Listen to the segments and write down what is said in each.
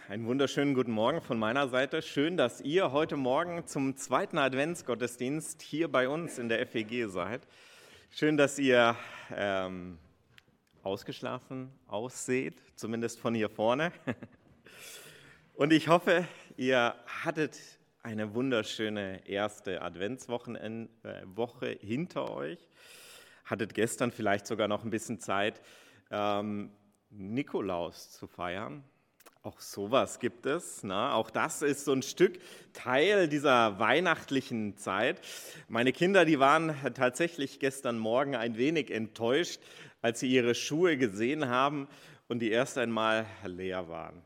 Einen wunderschönen guten Morgen von meiner Seite. Schön, dass ihr heute Morgen zum zweiten Adventsgottesdienst hier bei uns in der FEG seid. Schön, dass ihr ausgeschlafen ausseht, zumindest von hier vorne. Und ich hoffe, ihr hattet eine wunderschöne erste Adventswoche hinter euch. Hattet gestern vielleicht sogar noch ein bisschen Zeit, Nikolaus zu feiern. Auch sowas gibt es. Ne? Auch das ist so ein Stück Teil dieser weihnachtlichen Zeit. Meine Kinder, die waren tatsächlich gestern Morgen ein wenig enttäuscht, als sie ihre Schuhe gesehen haben und die erst einmal leer waren.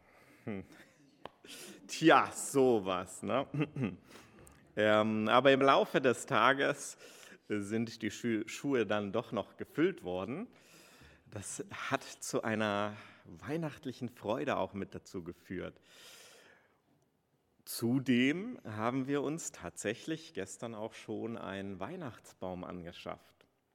Tja, sowas. Ne? Aber im Laufe des Tages sind die Schuhe dann doch noch gefüllt worden. Das hat zu einer weihnachtlichen Freude auch mit dazu geführt. Zudem haben wir uns tatsächlich gestern auch schon einen Weihnachtsbaum angeschafft.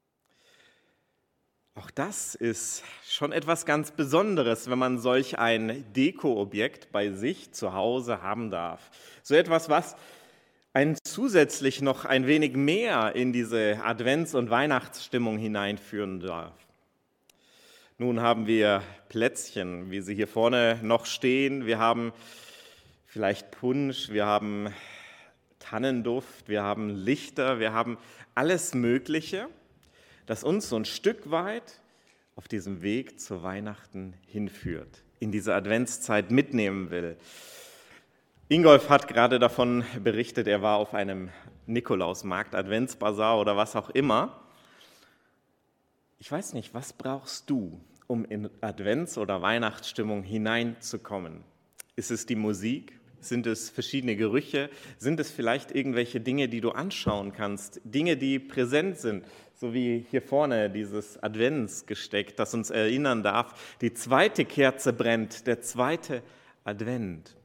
Auch das ist schon etwas ganz Besonderes, wenn man solch ein Dekoobjekt bei sich zu Hause haben darf. So etwas, was einen zusätzlich noch ein wenig mehr in diese Advents- und Weihnachtsstimmung hineinführen darf. Nun haben wir Plätzchen, wie sie hier vorne noch stehen. Wir haben vielleicht Punsch, wir haben Tannenduft, wir haben Lichter, wir haben alles Mögliche, das uns so ein Stück weit auf diesem Weg zu Weihnachten hinführt, in diese Adventszeit mitnehmen will. Ingolf hat gerade davon berichtet, er war auf einem Nikolausmarkt, Adventsbasar oder was auch immer. Ich weiß nicht, was brauchst du, um in Advents- oder Weihnachtsstimmung hineinzukommen? Ist es die Musik? Sind es verschiedene Gerüche? Sind es vielleicht irgendwelche Dinge, die du anschauen kannst? Dinge, die präsent sind, so wie hier vorne dieses Adventsgesteck, das uns erinnern darf, die zweite Kerze brennt, der zweite Advent.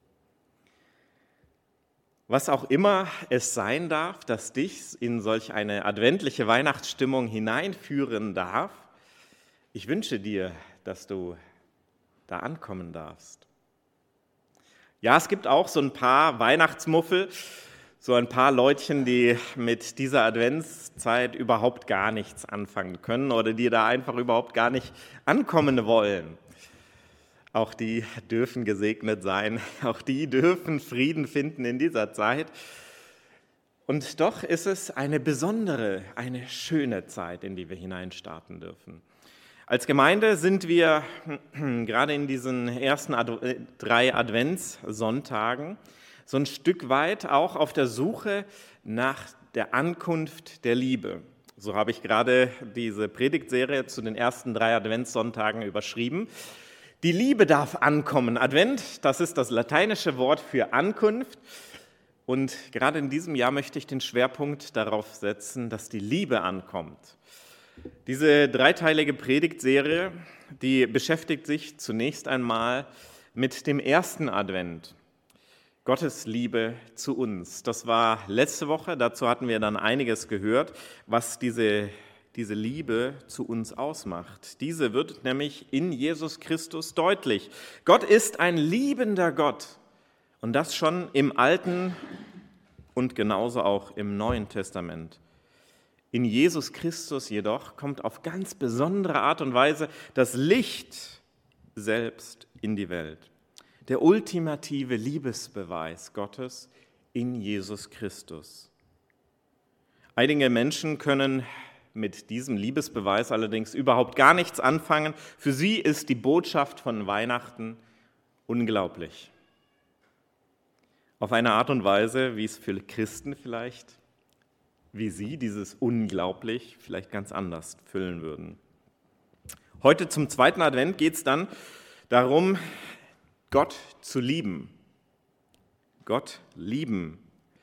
Was auch immer es sein darf, das dich in solch eine adventliche Weihnachtsstimmung hineinführen darf, ich wünsche dir, dass du da ankommen darfst. Ja, es gibt auch so ein paar Weihnachtsmuffel, so ein paar Leutchen, die mit dieser Adventszeit überhaupt gar nichts anfangen können oder die da einfach überhaupt gar nicht ankommen wollen. Auch die dürfen gesegnet sein, auch die dürfen Frieden finden in dieser Zeit. Und doch ist es eine besondere, eine schöne Zeit, in die wir hineinstarten dürfen. Als Gemeinde sind wir gerade in diesen ersten 3 Adventssonntagen so ein Stück weit auch auf der Suche nach der Ankunft der Liebe. So habe ich gerade diese Predigtserie zu den ersten 3 Adventssonntagen überschrieben. Die Liebe darf ankommen. Advent, das ist das lateinische Wort für Ankunft. Und gerade in diesem Jahr möchte ich den Schwerpunkt darauf setzen, dass die Liebe ankommt. Diese 3-teilige Predigtserie, die beschäftigt sich zunächst einmal mit dem ersten Advent. Gottes Liebe zu uns. Das war letzte Woche, dazu hatten wir dann einiges gehört, was diese Liebe zu uns ausmacht. Diese wird nämlich in Jesus Christus deutlich. Gott ist ein liebender Gott und das schon im Alten und genauso auch im Neuen Testament. In Jesus Christus jedoch kommt auf ganz besondere Art und Weise das Licht selbst in die Welt. Der ultimative Liebesbeweis Gottes in Jesus Christus. Einige Menschen können mit diesem Liebesbeweis allerdings überhaupt gar nichts anfangen. Für sie ist die Botschaft von Weihnachten unglaublich. Auf eine Art und Weise, wie es für Christen vielleicht, wie sie dieses unglaublich vielleicht ganz anders füllen würden. Heute zum zweiten Advent geht es dann darum, Gott zu lieben. Gott lieben.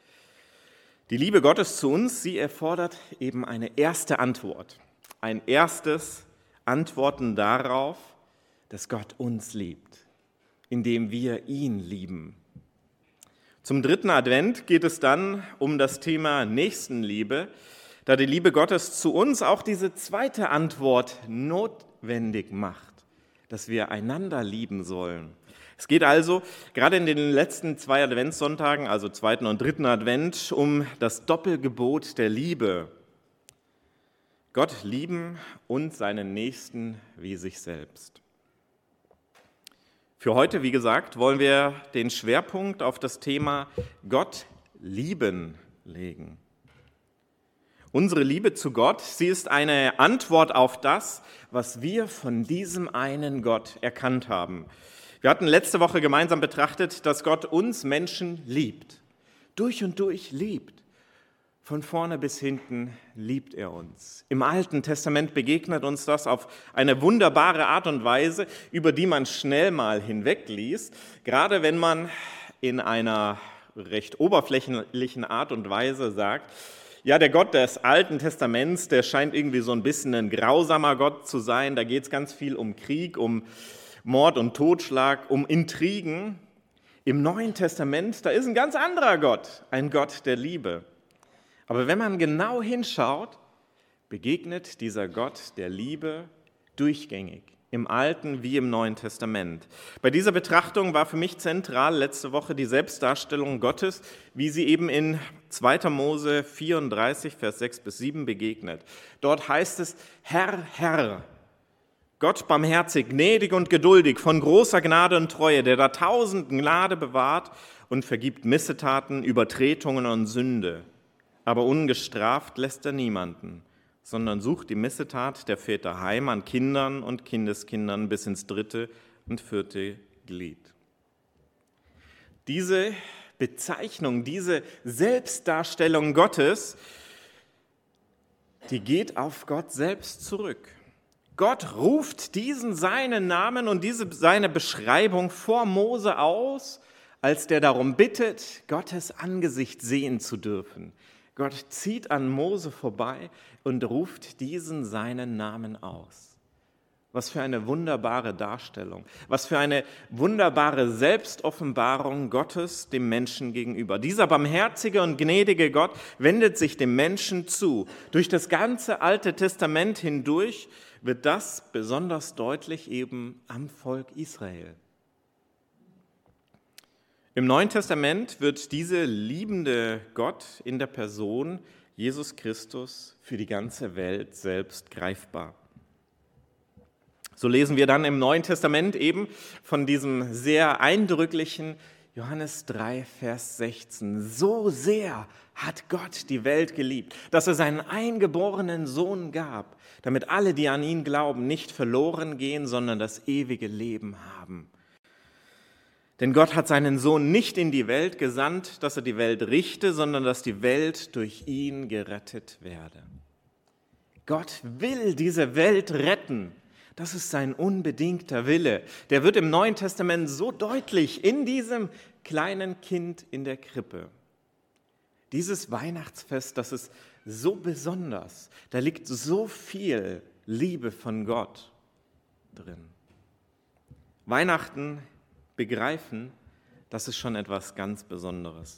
Die Liebe Gottes zu uns, sie erfordert eben eine erste Antwort. Ein erstes Antworten darauf, dass Gott uns liebt, indem wir ihn lieben. Zum dritten Advent geht es dann um das Thema Nächstenliebe, da die Liebe Gottes zu uns auch diese zweite Antwort notwendig macht. dass wir einander lieben sollen. Es geht also gerade in den letzten 2 Adventssonntagen, also 2. und 3. Advent, um das Doppelgebot der Liebe. Gott lieben und seinen Nächsten wie sich selbst. Für heute, wie gesagt, wollen wir den Schwerpunkt auf das Thema Gott lieben legen. Unsere Liebe zu Gott, sie ist eine Antwort auf das, was wir von diesem einen Gott erkannt haben. Wir hatten letzte Woche gemeinsam betrachtet, dass Gott uns Menschen liebt, durch und durch liebt. Von vorne bis hinten liebt er uns. Im Alten Testament begegnet uns das auf eine wunderbare Art und Weise, über die man schnell mal hinwegliest, gerade wenn man in einer recht oberflächlichen Art und Weise sagt, ja, der Gott des Alten Testaments, der scheint irgendwie so ein bisschen ein grausamer Gott zu sein, da geht es ganz viel um Krieg, um Mord und Totschlag, um Intrigen. Im Neuen Testament, da ist ein ganz anderer Gott, ein Gott der Liebe. Aber wenn man genau hinschaut, begegnet dieser Gott der Liebe durchgängig, im Alten wie im Neuen Testament. Bei dieser Betrachtung war für mich zentral letzte Woche die Selbstdarstellung Gottes, wie sie eben in 2. Mose 34, Vers 6 bis 7 begegnet. Dort heißt es, Herr, Herr, Gott barmherzig, gnädig und geduldig, von großer Gnade und Treue, der da 1000 Gnade bewahrt und vergibt Missetaten, Übertretungen und Sünde. Aber ungestraft lässt er niemanden, sondern sucht die Missetat der Väter heim an Kindern und Kindeskindern bis ins 3. und 4. Glied. Diese Bezeichnung, diese Selbstdarstellung Gottes, die geht auf Gott selbst zurück. Gott ruft diesen seinen Namen und diese seine Beschreibung vor Mose aus, als der darum bittet, Gottes Angesicht sehen zu dürfen. Gott zieht an Mose vorbei und ruft diesen seinen Namen aus. Was für eine wunderbare Darstellung, was für eine wunderbare Selbstoffenbarung Gottes dem Menschen gegenüber. Dieser barmherzige und gnädige Gott wendet sich dem Menschen zu. Durch das ganze Alte Testament hindurch wird das besonders deutlich eben am Volk Israel. Im Neuen Testament wird dieser liebende Gott in der Person Jesus Christus für die ganze Welt selbst greifbar. So lesen wir dann im Neuen Testament eben von diesem sehr eindrücklichen Johannes 3, Vers 16. So sehr hat Gott die Welt geliebt, dass er seinen eingeborenen Sohn gab, damit alle, die an ihn glauben, nicht verloren gehen, sondern das ewige Leben haben. Denn Gott hat seinen Sohn nicht in die Welt gesandt, dass er die Welt richte, sondern dass die Welt durch ihn gerettet werde. Gott will diese Welt retten. Das ist sein unbedingter Wille. Der wird im Neuen Testament so deutlich in diesem kleinen Kind in der Krippe. Dieses Weihnachtsfest, das ist so besonders. Da liegt so viel Liebe von Gott drin. Weihnachten begreifen, das ist schon etwas ganz Besonderes.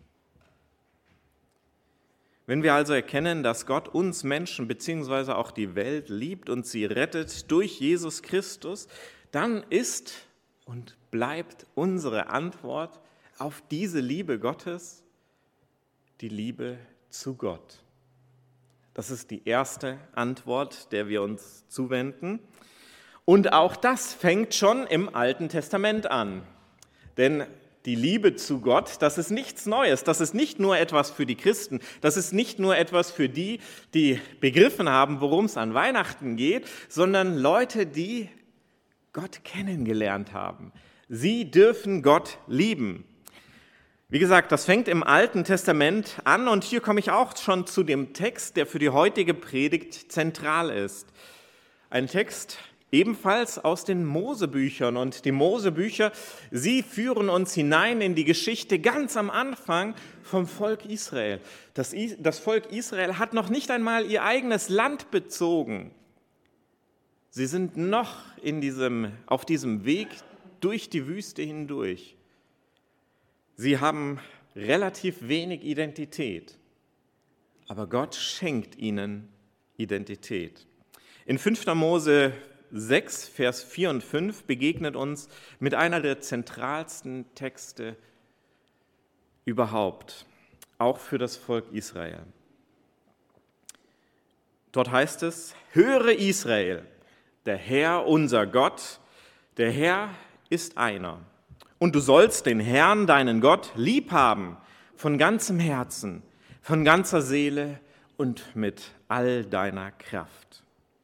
Wenn wir also erkennen, dass Gott uns Menschen bzw. auch die Welt liebt und sie rettet durch Jesus Christus, dann ist und bleibt unsere Antwort auf diese Liebe Gottes die Liebe zu Gott. Das ist die erste Antwort, der wir uns zuwenden. Und auch das fängt schon im Alten Testament an. Denn die Liebe zu Gott, das ist nichts Neues. Das ist nicht nur etwas für die Christen. Das ist nicht nur etwas für die, die begriffen haben, worum es an Weihnachten geht, sondern Leute, die Gott kennengelernt haben. Sie dürfen Gott lieben. Wie gesagt, das fängt im Alten Testament an und hier komme ich auch schon zu dem Text, der für die heutige Predigt zentral ist. Ein Text ebenfalls aus den Mosebüchern. Und die Mosebücher, sie führen uns hinein in die Geschichte ganz am Anfang vom Volk Israel. Das Volk Israel hat noch nicht einmal ihr eigenes Land bezogen. Sie sind noch auf diesem Weg durch die Wüste hindurch. Sie haben relativ wenig Identität, aber Gott schenkt ihnen Identität. In 5. Mose 6, Vers 4 und 5 begegnet uns mit einer der zentralsten Texte überhaupt, auch für das Volk Israel. Dort heißt es: Höre Israel, der Herr unser Gott, der Herr ist einer. Und du sollst den Herrn, deinen Gott, lieb haben von ganzem Herzen, von ganzer Seele und mit all deiner Kraft.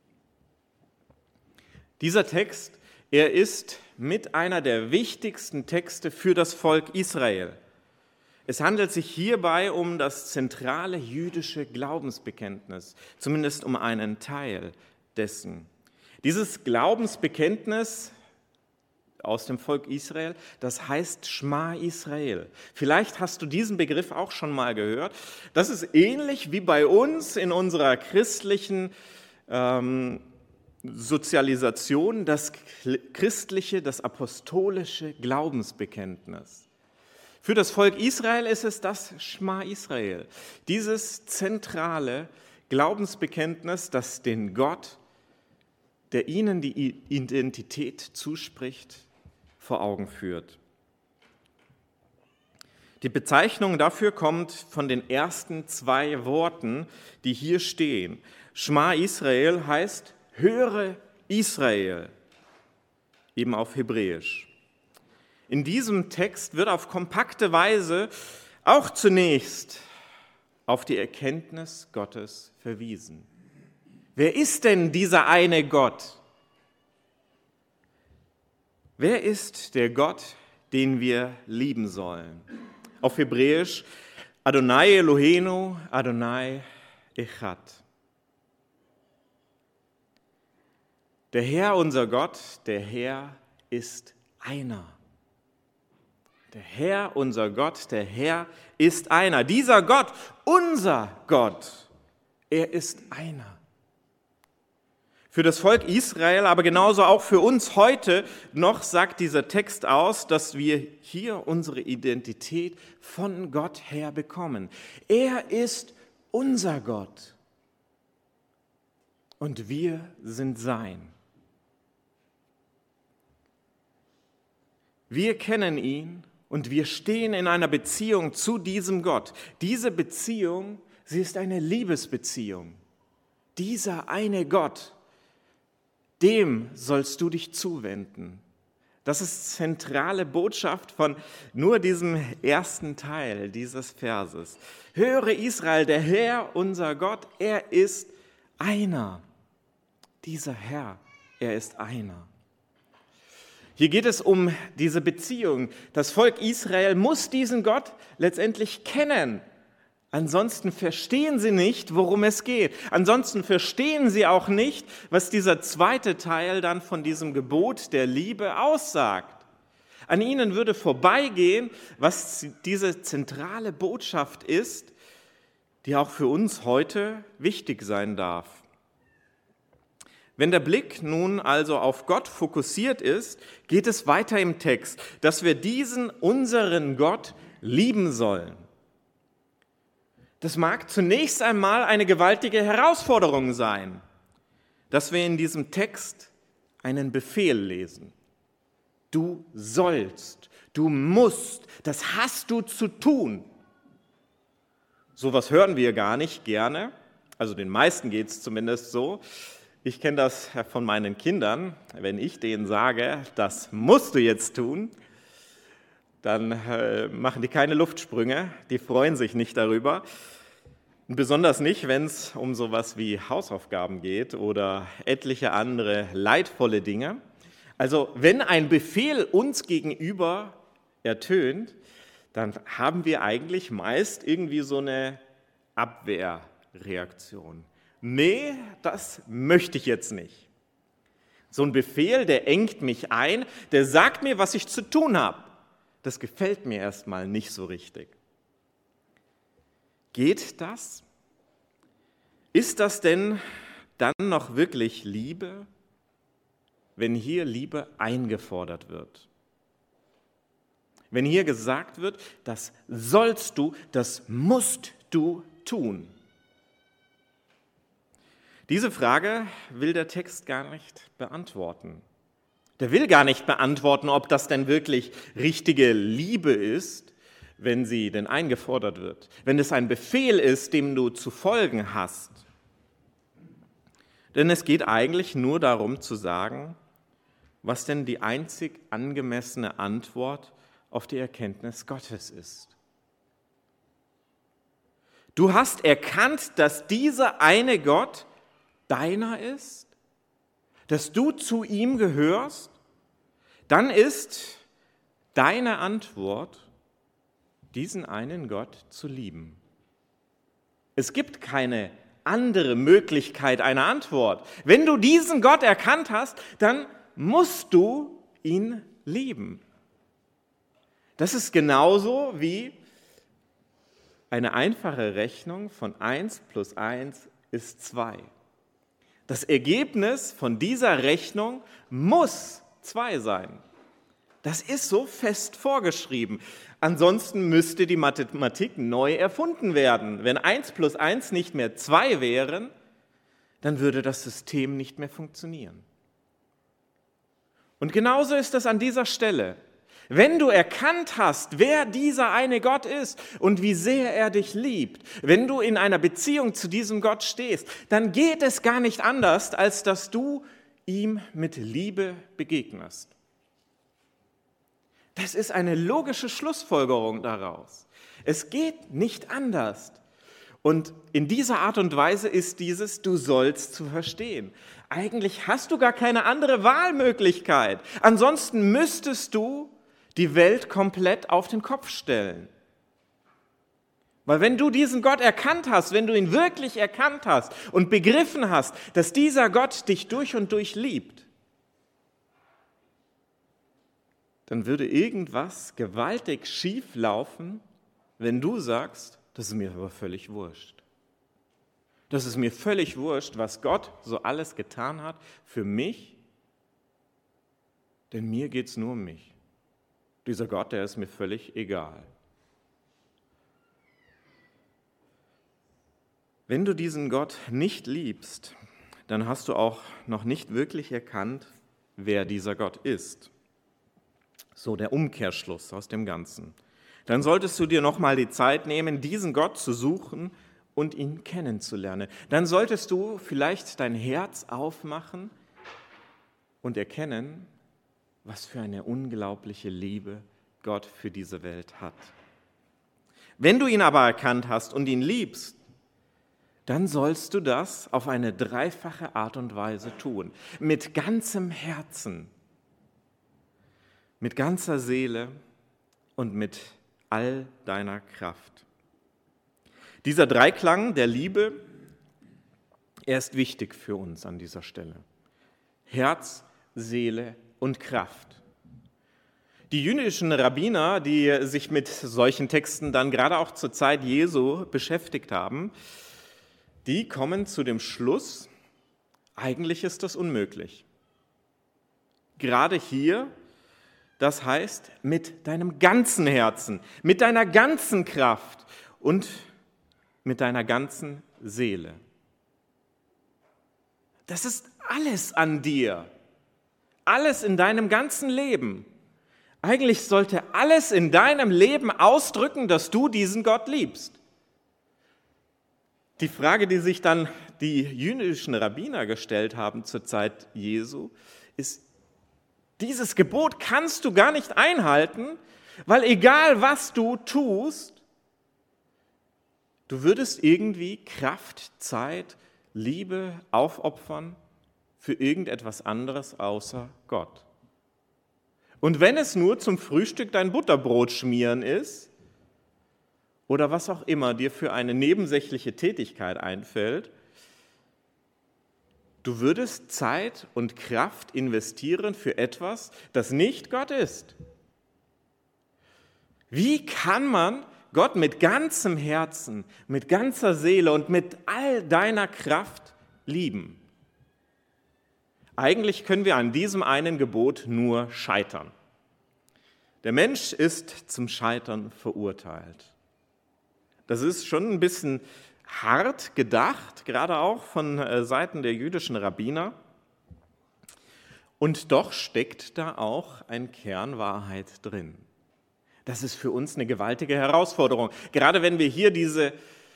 Dieser Text, er ist mit einer der wichtigsten Texte für das Volk Israel. Es handelt sich hierbei um das zentrale jüdische Glaubensbekenntnis, zumindest um einen Teil dessen. Dieses Glaubensbekenntnis aus dem Volk Israel, das heißt Schma Israel. Vielleicht hast du diesen Begriff auch schon mal gehört. Das ist ähnlich wie bei uns in unserer christlichen Sozialisation, das christliche, das apostolische Glaubensbekenntnis. Für das Volk Israel ist es das Schma Israel, dieses zentrale Glaubensbekenntnis, das den Gott, der ihnen die Identität zuspricht, vor Augen führt. Die Bezeichnung dafür kommt von den ersten 2 Worten, die hier stehen. Schma Israel heißt höre Israel, eben auf Hebräisch. In diesem Text wird auf kompakte Weise auch zunächst auf die Erkenntnis Gottes verwiesen. Wer ist denn dieser eine Gott? Wer ist der Gott, den wir lieben sollen? Auf Hebräisch Adonai Eloheinu, Adonai Echad. Der Herr, unser Gott, der Herr ist einer. Der Herr, unser Gott, der Herr ist einer. Dieser Gott, unser Gott, er ist einer. Für das Volk Israel, aber genauso auch für uns heute noch sagt dieser Text aus, dass wir hier unsere Identität von Gott her bekommen. Er ist unser Gott und wir sind sein. Wir kennen ihn und wir stehen in einer Beziehung zu diesem Gott. Diese Beziehung, sie ist eine Liebesbeziehung. Dieser eine Gott, dem sollst du dich zuwenden. Das ist zentrale Botschaft von nur diesem ersten Teil dieses Verses. Höre Israel, der Herr, unser Gott, er ist einer. Dieser Herr, er ist einer. Hier geht es um diese Beziehung. Das Volk Israel muss diesen Gott letztendlich kennen. Ansonsten verstehen sie nicht, worum es geht. Ansonsten verstehen sie auch nicht, was dieser zweite Teil dann von diesem Gebot der Liebe aussagt. An ihnen würde vorbeigehen, was diese zentrale Botschaft ist, die auch für uns heute wichtig sein darf. Wenn der Blick nun also auf Gott fokussiert ist, geht es weiter im Text, dass wir diesen unseren Gott lieben sollen. Das mag zunächst einmal eine gewaltige Herausforderung sein, dass wir in diesem Text einen Befehl lesen. Du sollst, du musst, das hast du zu tun. Sowas hören wir gar nicht gerne, also den meisten geht es zumindest so. Ich kenne das von meinen Kindern, wenn ich denen sage, das musst du jetzt tun, dann machen die keine Luftsprünge, die freuen sich nicht darüber. Und besonders nicht, wenn es um sowas wie Hausaufgaben geht oder etliche andere leidvolle Dinge. Also wenn ein Befehl uns gegenüber ertönt, dann haben wir eigentlich meist irgendwie so eine Abwehrreaktion. Nee, das möchte ich jetzt nicht. So ein Befehl, der engt mich ein, der sagt mir, was ich zu tun habe. Das gefällt mir erstmal nicht so richtig. Geht das? Ist das denn dann noch wirklich Liebe, wenn hier Liebe eingefordert wird? Wenn hier gesagt wird, das sollst du, das musst du tun. Diese Frage will der Text gar nicht beantworten. Der will gar nicht beantworten, ob das denn wirklich richtige Liebe ist, wenn sie denn eingefordert wird, wenn es ein Befehl ist, dem du zu folgen hast. Denn es geht eigentlich nur darum zu sagen, was denn die einzig angemessene Antwort auf die Erkenntnis Gottes ist. Du hast erkannt, dass dieser eine Gott deiner ist, dass du zu ihm gehörst, dann ist deine Antwort, diesen einen Gott zu lieben. Es gibt keine andere Möglichkeit einer Antwort. Wenn du diesen Gott erkannt hast, dann musst du ihn lieben. Das ist genauso wie eine einfache Rechnung von 1 plus 1 ist 2. Das Ergebnis von dieser Rechnung muss 2 sein. Das ist so fest vorgeschrieben. Ansonsten müsste die Mathematik neu erfunden werden. Wenn 1 plus 1 nicht mehr 2 wären, dann würde das System nicht mehr funktionieren. Und genauso ist es an dieser Stelle. Wenn du erkannt hast, wer dieser eine Gott ist und wie sehr er dich liebt, wenn du in einer Beziehung zu diesem Gott stehst, dann geht es gar nicht anders, als dass du ihm mit Liebe begegnest. Das ist eine logische Schlussfolgerung daraus. Es geht nicht anders. Und in dieser Art und Weise ist dieses Du sollst zu verstehen. Eigentlich hast du gar keine andere Wahlmöglichkeit. Ansonsten müsstest du die Welt komplett auf den Kopf stellen. Weil wenn du diesen Gott erkannt hast, wenn du ihn wirklich erkannt hast und begriffen hast, dass dieser Gott dich durch und durch liebt, dann würde irgendwas gewaltig schief laufen, wenn du sagst, das ist mir aber völlig wurscht. Das ist mir völlig wurscht, was Gott so alles getan hat für mich, denn mir geht es nur um mich. Dieser Gott, der ist mir völlig egal. Wenn du diesen Gott nicht liebst, dann hast du auch noch nicht wirklich erkannt, wer dieser Gott ist. So der Umkehrschluss aus dem Ganzen. Dann solltest du dir nochmal die Zeit nehmen, diesen Gott zu suchen und ihn kennenzulernen. Dann solltest du vielleicht dein Herz aufmachen und erkennen, was für eine unglaubliche Liebe Gott für diese Welt hat. Wenn du ihn aber erkannt hast und ihn liebst, dann sollst du das auf eine dreifache Art und Weise tun. Mit ganzem Herzen, mit ganzer Seele und mit all deiner Kraft. Dieser Dreiklang der Liebe, er ist wichtig für uns an dieser Stelle. Herz, Seele und Kraft. Die jüdischen Rabbiner, die sich mit solchen Texten dann gerade auch zur Zeit Jesu beschäftigt haben, die kommen zu dem Schluss, eigentlich ist das unmöglich. Gerade hier, das heißt mit deinem ganzen Herzen, mit deiner ganzen Kraft und mit deiner ganzen Seele. Das ist alles an dir, alles in deinem ganzen Leben. Eigentlich sollte alles in deinem Leben ausdrücken, dass du diesen Gott liebst. Die Frage, die sich dann die jüdischen Rabbiner gestellt haben zur Zeit Jesu, ist, dieses Gebot kannst du gar nicht einhalten, weil egal was du tust, du würdest irgendwie Kraft, Zeit, Liebe aufopfern für irgendetwas anderes außer Gott. Und wenn es nur zum Frühstück dein Butterbrot schmieren ist oder was auch immer dir für eine nebensächliche Tätigkeit einfällt, du würdest Zeit und Kraft investieren für etwas, das nicht Gott ist. Wie kann man Gott mit ganzem Herzen, mit ganzer Seele und mit all deiner Kraft lieben? Eigentlich können wir an diesem einen Gebot nur scheitern. Der Mensch ist zum Scheitern verurteilt. Das ist schon ein bisschen hart gedacht, gerade auch von Seiten der jüdischen Rabbiner. Und doch steckt da auch ein Kern Wahrheit drin. Das ist für uns eine gewaltige Herausforderung. Gerade wenn wir hier diese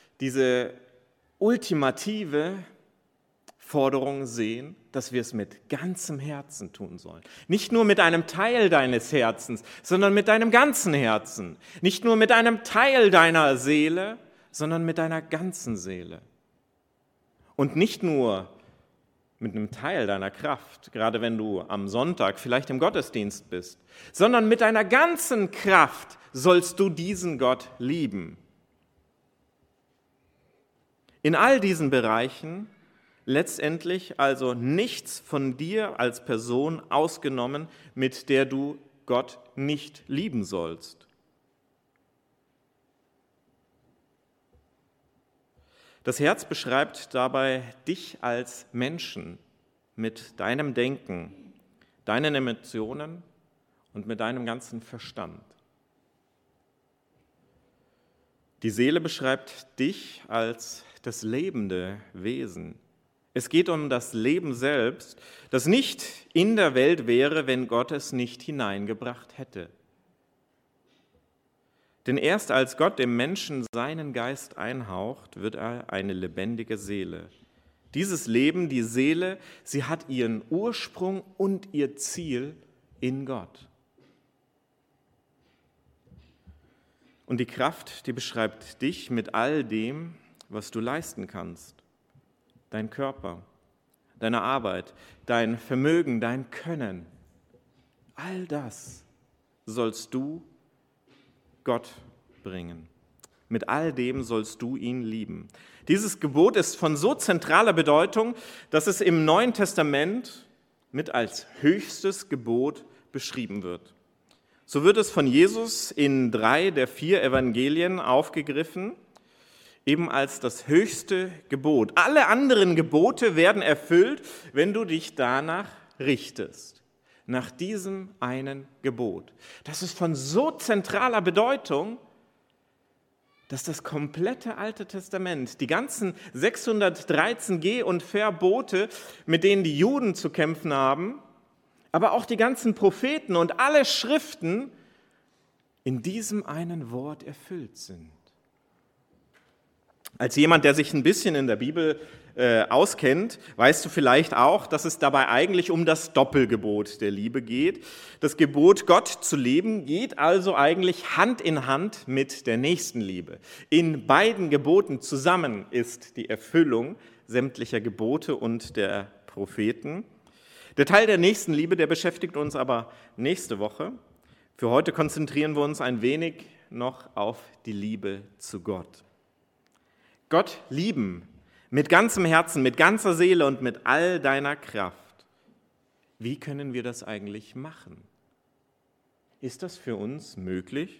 ultimative Forderung sehen, dass wir es mit ganzem Herzen tun sollen. Nicht nur mit einem Teil deines Herzens, sondern mit deinem ganzen Herzen. Nicht nur mit einem Teil deiner Seele, sondern mit deiner ganzen Seele. Und nicht nur mit einem Teil deiner Kraft, gerade wenn du am Sonntag vielleicht im Gottesdienst bist, sondern mit deiner ganzen Kraft sollst du diesen Gott lieben. In all diesen Bereichen letztendlich also nichts von dir als Person ausgenommen, mit der du Gott nicht lieben sollst. Das Herz beschreibt dabei dich als Menschen mit deinem Denken, deinen Emotionen und mit deinem ganzen Verstand. Die Seele beschreibt dich als das lebende Wesen. Es geht um das Leben selbst, das nicht in der Welt wäre, wenn Gott es nicht hineingebracht hätte. Denn erst als Gott dem Menschen seinen Geist einhaucht, wird er eine lebendige Seele. Dieses Leben, die Seele, sie hat ihren Ursprung und ihr Ziel in Gott. Und die Kraft, die beschreibt dich mit all dem, was du leisten kannst. Dein Körper, deine Arbeit, dein Vermögen, dein Können. All das sollst du Gott bringen. Mit all dem sollst du ihn lieben. Dieses Gebot ist von so zentraler Bedeutung, dass es im Neuen Testament mit als höchstes Gebot beschrieben wird. So wird es von Jesus in 3 der 4 Evangelien aufgegriffen, eben als das höchste Gebot. Alle anderen Gebote werden erfüllt, wenn du dich danach richtest. Nach diesem einen Gebot. Das ist von so zentraler Bedeutung, dass das komplette Alte Testament, die ganzen 613 Geh- und Verbote, mit denen die Juden zu kämpfen haben, aber auch die ganzen Propheten und alle Schriften in diesem einen Wort erfüllt sind. Als jemand, der sich ein bisschen in der Bibel auskennt, weißt du vielleicht auch, dass es dabei eigentlich um das Doppelgebot der Liebe geht. Das Gebot, Gott zu lieben, geht also eigentlich Hand in Hand mit der Nächstenliebe. In beiden Geboten zusammen ist die Erfüllung sämtlicher Gebote und der Propheten. Der Teil der Nächstenliebe, der beschäftigt uns aber nächste Woche. Für heute konzentrieren wir uns ein wenig noch auf die Liebe zu Gott. Gott lieben, mit ganzem Herzen, mit ganzer Seele und mit all deiner Kraft. Wie können wir das eigentlich machen? Ist das für uns möglich?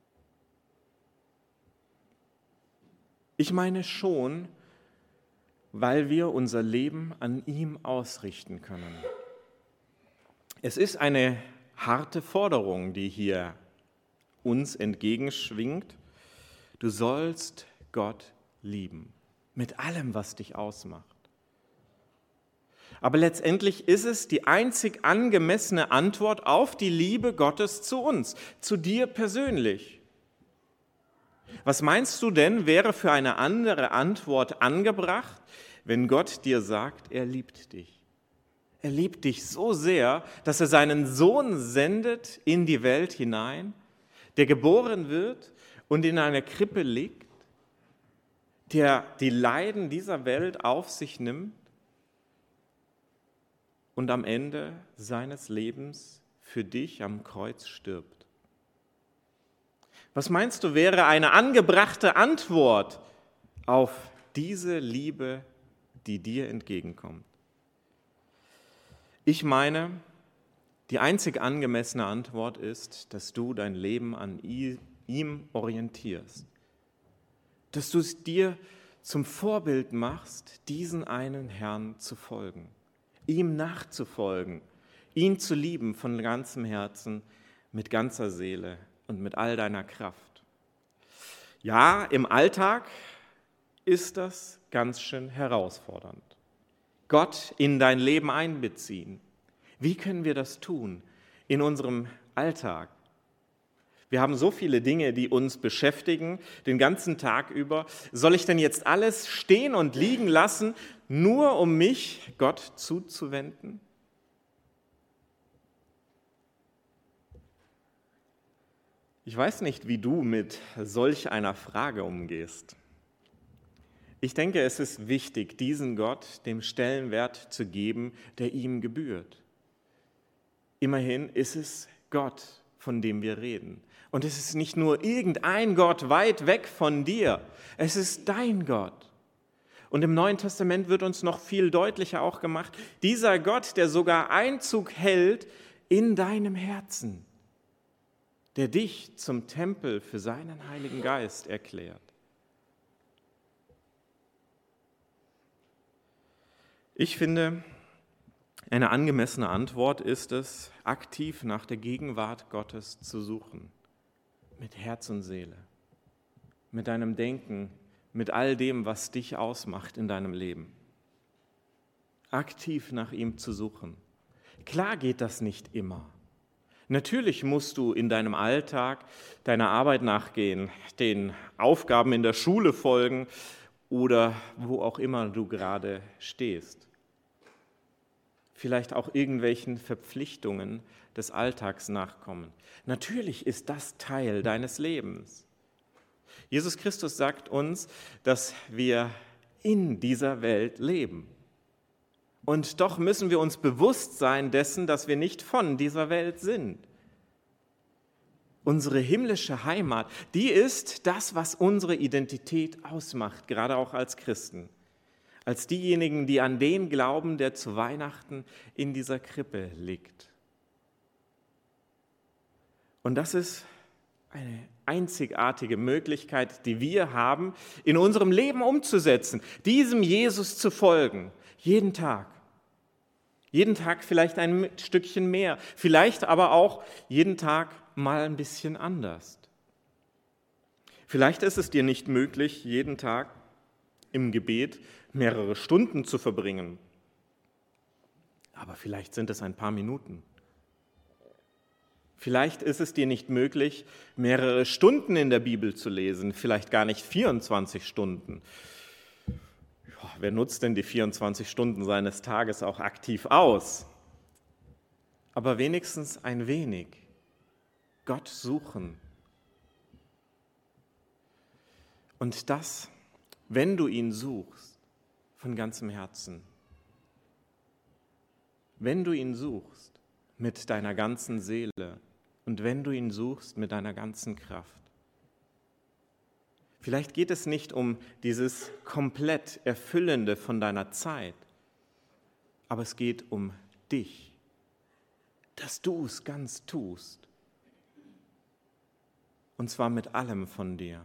Ich meine schon, weil wir unser Leben an ihm ausrichten können. Es ist eine harte Forderung, die hier uns entgegenschwingt. Du sollst Gott lieben, mit allem, was dich ausmacht. Aber letztendlich ist es die einzig angemessene Antwort auf die Liebe Gottes zu uns, zu dir persönlich. Was meinst du denn, wäre für eine andere Antwort angebracht, wenn Gott dir sagt, er liebt dich? Er liebt dich so sehr, dass er seinen Sohn sendet in die Welt hinein, der geboren wird und in einer Krippe liegt, der die Leiden dieser Welt auf sich nimmt und am Ende seines Lebens für dich am Kreuz stirbt. Was meinst du, wäre eine angebrachte Antwort auf diese Liebe, die dir entgegenkommt? Ich meine, die einzig angemessene Antwort ist, dass du dein Leben an ihm orientierst. Dass du es dir zum Vorbild machst, diesen einen Herrn zu folgen, ihm nachzufolgen, ihn zu lieben von ganzem Herzen, mit ganzer Seele und mit all deiner Kraft. Ja, im Alltag ist das ganz schön herausfordernd. Gott in dein Leben einbeziehen. Wie können wir das tun in unserem Alltag? Wir haben so viele Dinge, die uns beschäftigen, den ganzen Tag über. Soll ich denn jetzt alles stehen und liegen lassen, nur um mich Gott zuzuwenden? Ich weiß nicht, wie du mit solch einer Frage umgehst. Ich denke, es ist wichtig, diesen Gott dem Stellenwert zu geben, der ihm gebührt. Immerhin ist es Gott, von dem wir reden. Und es ist nicht nur irgendein Gott weit weg von dir, es ist dein Gott. Und im Neuen Testament wird uns noch viel deutlicher auch gemacht, dieser Gott, der sogar Einzug hält in deinem Herzen, der dich zum Tempel für seinen Heiligen Geist erklärt. Ich finde, eine angemessene Antwort ist es, aktiv nach der Gegenwart Gottes zu suchen, mit Herz und Seele, mit deinem Denken, mit all dem, was dich ausmacht in deinem Leben. Aktiv nach ihm zu suchen. Klar geht das nicht immer. Natürlich musst du in deinem Alltag deiner Arbeit nachgehen, den Aufgaben in der Schule folgen oder wo auch immer du gerade stehst. Vielleicht auch irgendwelchen Verpflichtungen des Alltags nachkommen. Natürlich ist das Teil deines Lebens. Jesus Christus sagt uns, dass wir in dieser Welt leben. Und doch müssen wir uns bewusst sein dessen, dass wir nicht von dieser Welt sind. Unsere himmlische Heimat, die ist das, was unsere Identität ausmacht, gerade auch als Christen. Als diejenigen, die an den glauben, der zu Weihnachten in dieser Krippe liegt. Und das ist eine einzigartige Möglichkeit, die wir haben, in unserem Leben umzusetzen, diesem Jesus zu folgen, jeden Tag. Jeden Tag vielleicht ein Stückchen mehr, vielleicht aber auch jeden Tag mal ein bisschen anders. Vielleicht ist es dir nicht möglich, jeden Tag im Gebet mehrere Stunden zu verbringen, aber vielleicht sind es ein paar Minuten. Vielleicht ist es dir nicht möglich, mehrere Stunden in der Bibel zu lesen, vielleicht gar nicht 24 Stunden. Wer nutzt denn die 24 Stunden seines Tages auch aktiv aus? Aber wenigstens ein wenig. Gott suchen. Und das, wenn du ihn suchst, von ganzem Herzen. Wenn du ihn suchst mit deiner ganzen Seele und wenn du ihn suchst mit deiner ganzen Kraft. Vielleicht geht es nicht um dieses komplett Erfüllende von deiner Zeit, aber es geht um dich, dass du es ganz tust. Und zwar mit allem von dir.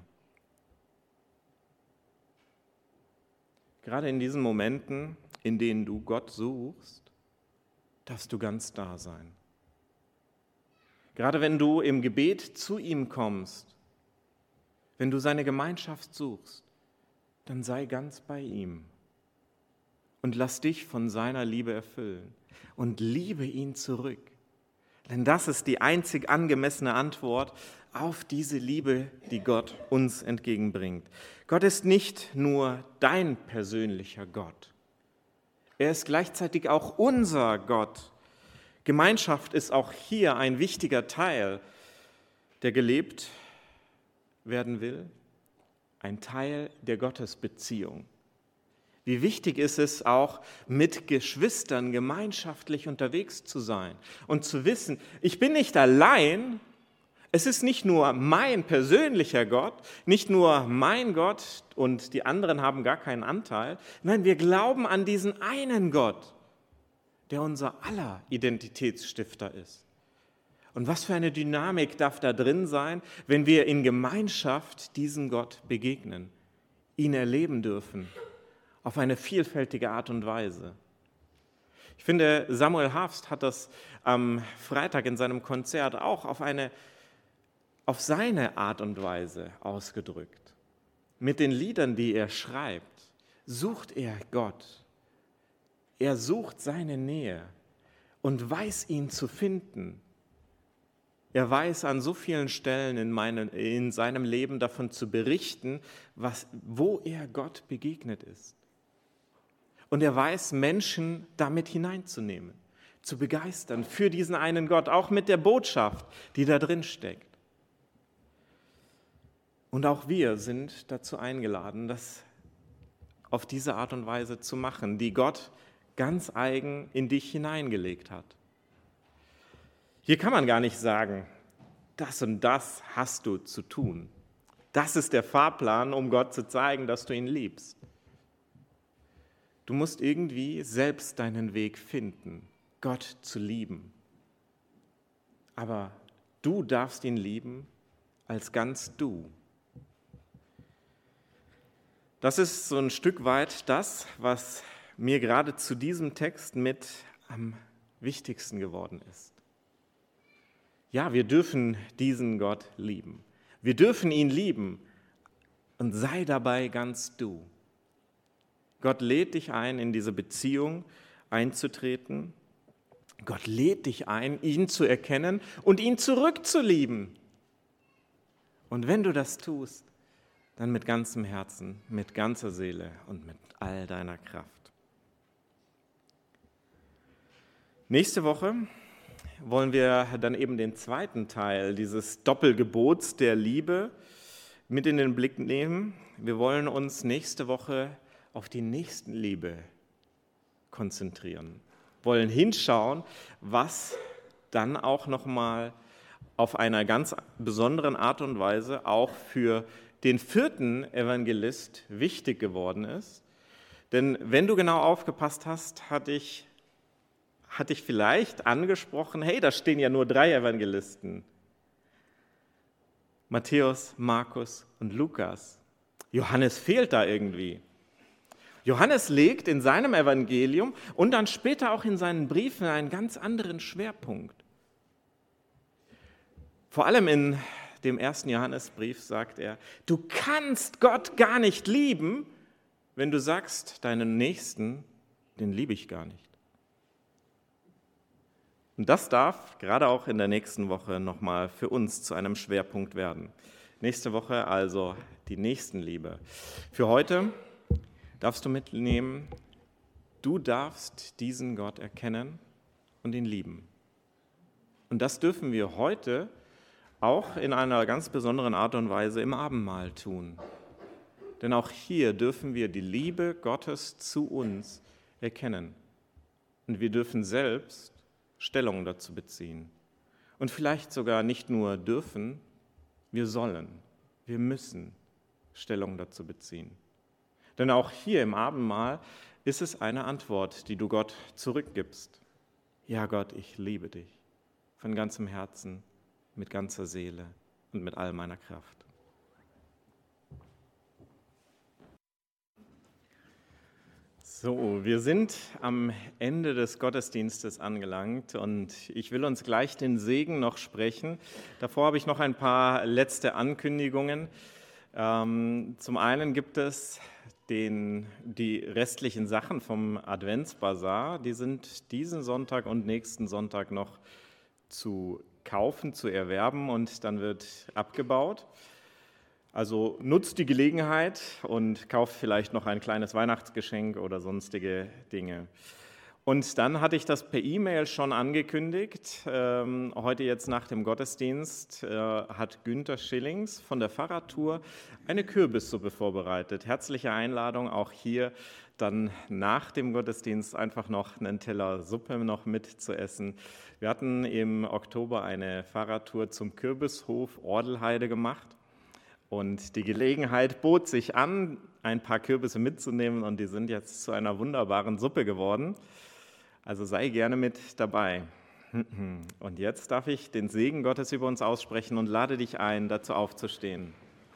Gerade in diesen Momenten, in denen du Gott suchst, darfst du ganz da sein. Gerade wenn du im Gebet zu ihm kommst, wenn du seine Gemeinschaft suchst, dann sei ganz bei ihm und lass dich von seiner Liebe erfüllen und liebe ihn zurück. Denn das ist die einzig angemessene Antwort auf diese Liebe, die Gott uns entgegenbringt. Gott ist nicht nur dein persönlicher Gott, er ist gleichzeitig auch unser Gott. Gemeinschaft ist auch hier ein wichtiger Teil, der gelebt werden will, ein Teil der Gottesbeziehung. Wie wichtig ist es auch, mit Geschwistern gemeinschaftlich unterwegs zu sein und zu wissen, ich bin nicht allein, es ist nicht nur mein persönlicher Gott, nicht nur mein Gott und die anderen haben gar keinen Anteil. Nein, wir glauben an diesen einen Gott, der unser aller Identitätsstifter ist. Und was für eine Dynamik darf da drin sein, wenn wir in Gemeinschaft diesem Gott begegnen, ihn erleben dürfen, auf eine vielfältige Art und Weise. Ich finde, Samuel Harfst hat das am Freitag in seinem Konzert auch auf seine Art und Weise ausgedrückt. Mit den Liedern, die er schreibt, sucht er Gott. Er sucht seine Nähe und weiß ihn zu finden. Er weiß an so vielen Stellen in seinem Leben davon zu berichten, wo er Gott begegnet ist. Und er weiß, Menschen damit hineinzunehmen, zu begeistern für diesen einen Gott, auch mit der Botschaft, die da drin steckt. Und auch wir sind dazu eingeladen, das auf diese Art und Weise zu machen, die Gott ganz eigen in dich hineingelegt hat. Hier kann man gar nicht sagen, das und das hast du zu tun. Das ist der Fahrplan, um Gott zu zeigen, dass du ihn liebst. Du musst irgendwie selbst deinen Weg finden, Gott zu lieben. Aber du darfst ihn lieben als ganz du. Das ist so ein Stück weit das, was mir gerade zu diesem Text mit am wichtigsten geworden ist. Ja, wir dürfen diesen Gott lieben. Wir dürfen ihn lieben und sei dabei ganz du. Gott lädt dich ein, in diese Beziehung einzutreten. Gott lädt dich ein, ihn zu erkennen und ihn zurückzulieben. Und wenn du das tust, dann mit ganzem Herzen, mit ganzer Seele und mit all deiner Kraft. Nächste Woche wollen wir dann eben den zweiten Teil dieses Doppelgebots der Liebe mit in den Blick nehmen. Wir wollen uns nächste Woche auf die Nächstenliebe konzentrieren, wollen hinschauen, was dann auch nochmal auf einer ganz besonderen Art und Weise auch für den vierten Evangelist wichtig geworden ist. Denn wenn du genau aufgepasst hast, hatte ich vielleicht angesprochen, hey, da stehen ja nur 3 Evangelisten. Matthäus, Markus und Lukas. Johannes fehlt da irgendwie. Johannes legt in seinem Evangelium und dann später auch in seinen Briefen einen ganz anderen Schwerpunkt. Vor allem in dem 1. Johannesbrief sagt er, du kannst Gott gar nicht lieben, wenn du sagst, deinen Nächsten, den liebe ich gar nicht. Und das darf gerade auch in der nächsten Woche nochmal für uns zu einem Schwerpunkt werden. Nächste Woche also die Nächstenliebe. Für heute darfst du mitnehmen, du darfst diesen Gott erkennen und ihn lieben. Und das dürfen wir heute auch in einer ganz besonderen Art und Weise im Abendmahl tun. Denn auch hier dürfen wir die Liebe Gottes zu uns erkennen. Und wir dürfen selbst Stellung dazu beziehen. Und vielleicht sogar nicht nur dürfen, wir sollen, wir müssen Stellung dazu beziehen. Denn auch hier im Abendmahl ist es eine Antwort, die du Gott zurückgibst. Ja Gott, ich liebe dich von ganzem Herzen, mit ganzer Seele und mit all meiner Kraft. So, wir sind am Ende des Gottesdienstes angelangt und ich will uns gleich den Segen noch sprechen. Davor habe ich noch ein paar letzte Ankündigungen. Zum einen gibt es die restlichen Sachen vom Adventsbasar, die sind diesen Sonntag und nächsten Sonntag noch zu kaufen, zu erwerben und dann wird abgebaut. Also nutzt die Gelegenheit und kauft vielleicht noch ein kleines Weihnachtsgeschenk oder sonstige Dinge. Und dann hatte ich das per E-Mail schon angekündigt. Heute jetzt nach dem Gottesdienst hat Günther Schillings von der Fahrradtour eine Kürbissuppe vorbereitet. Herzliche Einladung auch hier dann nach dem Gottesdienst einfach noch einen Teller Suppe noch mitzuessen. Wir hatten im Oktober eine Fahrradtour zum Kürbishof Ordelheide gemacht. Und die Gelegenheit bot sich an, ein paar Kürbisse mitzunehmen und die sind jetzt zu einer wunderbaren Suppe geworden. Also sei gerne mit dabei. Und jetzt darf ich den Segen Gottes über uns aussprechen und lade dich ein, dazu aufzustehen.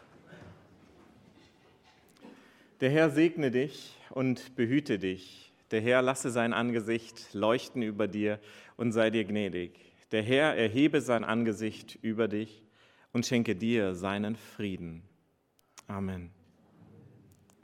Der Herr segne dich und behüte dich. Der Herr lasse sein Angesicht leuchten über dir und sei dir gnädig. Der Herr erhebe sein Angesicht über dich und schenke dir seinen Frieden. Amen.